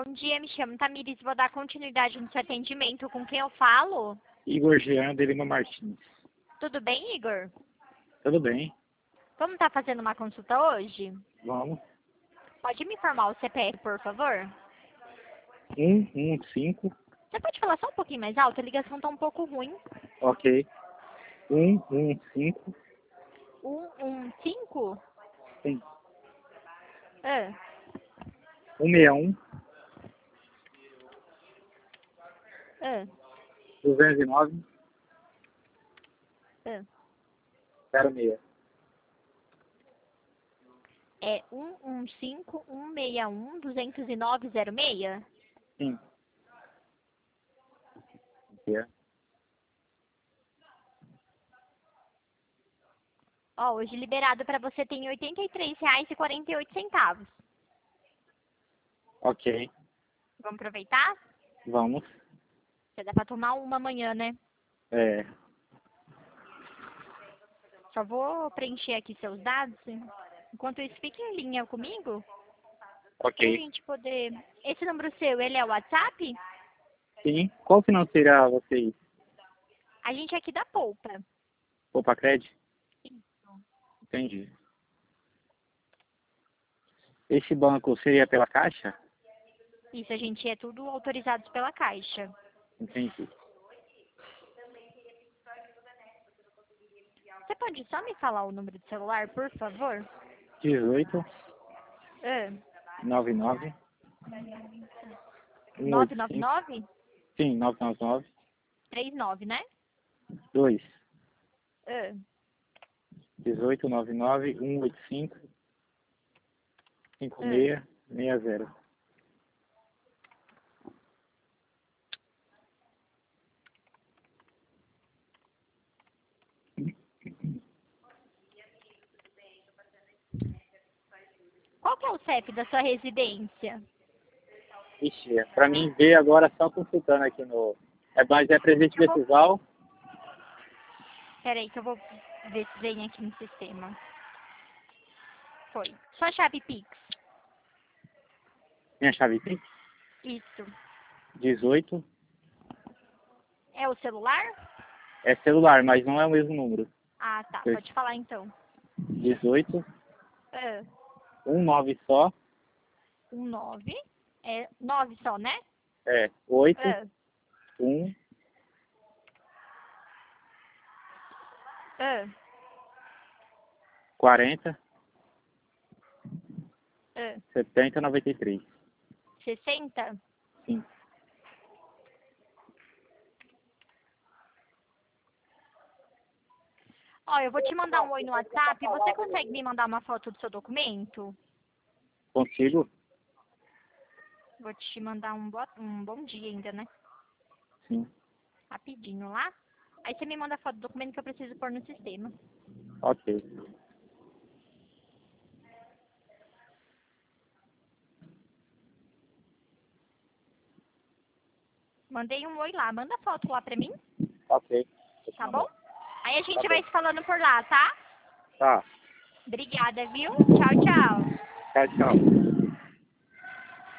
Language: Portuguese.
Bom dia, me chamo Tamires e vou dar continuidade no seu atendimento. Com quem eu falo? Igor Jean de Lima Martins. Tudo bem, Igor? Tudo bem? Vamos estar fazendo uma consulta hoje? Vamos. Pode me informar o CPF, por favor? 115. Você pode falar só um pouquinho mais alto? A ligação está um pouco ruim. Ok. 115. 115? Sim. Ah, 161. ah, 209. ah. 06. É 115-161-209-06? Sim. É. Ó, hoje liberado para você tem R$ 83,48. Ok. Vamos aproveitar? Vamos. Já dá para tomar uma amanhã, né? É. Só vou preencher aqui seus dados. Enquanto isso, fique em linha comigo. Pra Ok. gente poder... Esse número seu, ele é o WhatsApp? Sim. Qual financeira vocês? A gente é aqui da Poupa. Opa, Cred? Entendi. Esse banco seria pela Caixa? Isso, a gente é tudo autorizados pela Caixa. Entendi. Você pode só me falar o número do celular, por favor? 18 Ah, 99 185. 999? Sim, 999 39, né? 2 Ah, 18 99 185 5660. Qual que é o CEP da sua residência? Ixi, pra mim ver agora só consultando aqui no. Mas é presente Vetuval. Peraí que eu vou ver se vem aqui no sistema. Foi. Sua chave Pix. Minha chave Pix? Isso. 18. É o celular? É celular, mas não é o mesmo número. Ah, tá. Pode falar então. 18 Ah, 19 só. 9. É 9 só, né? É 8 Ah, 1 ah, 40 ah. 70 93. 60? Sim. Ó, eu vou te mandar um oi no WhatsApp. Você consegue me mandar uma foto do seu documento? Consigo? Vou te mandar um bom dia ainda, né? Sim. Rapidinho lá. Aí você me manda a foto do documento que eu preciso pôr no sistema. Ok. Mandei um oi lá. Manda a foto lá pra mim, Ok. Tô te tá bom? mandando. Aí a gente Tá vai bom. se falando por lá, tá? Tá. Obrigada, viu? Tchau, tchau. Tchau, tchau.